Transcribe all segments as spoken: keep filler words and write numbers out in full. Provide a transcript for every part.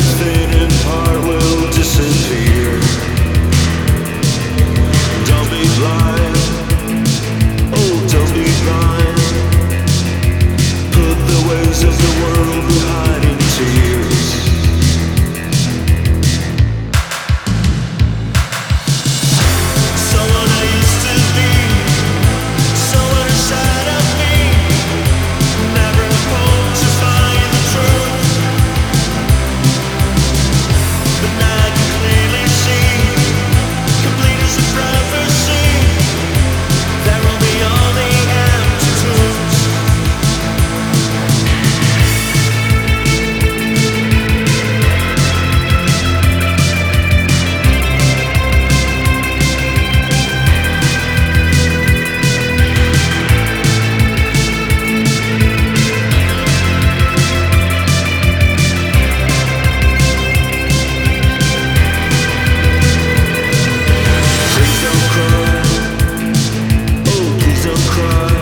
fading part will disappear. Don't be blind, oh don't be blind. Put the ways of the world behind in tears. Someone I used to be, someone inside of me, never hoped to find the truth. But now I can clearly see, complete as a prophecy, there will be only empty truths. Please don't cry, oh please don't cry.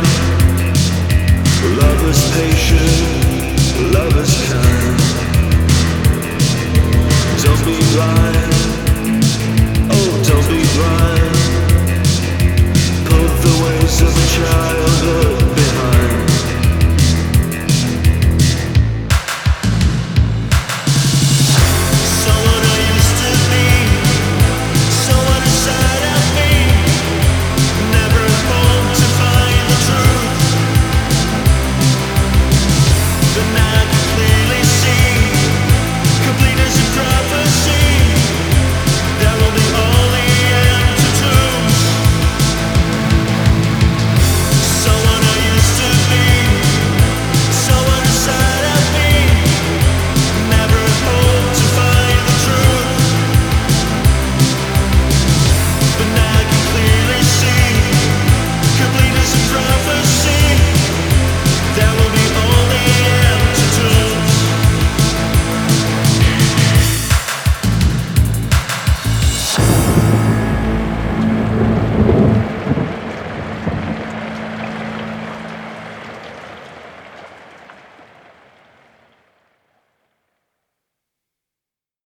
Love is patient, love is kind. Don't be blind.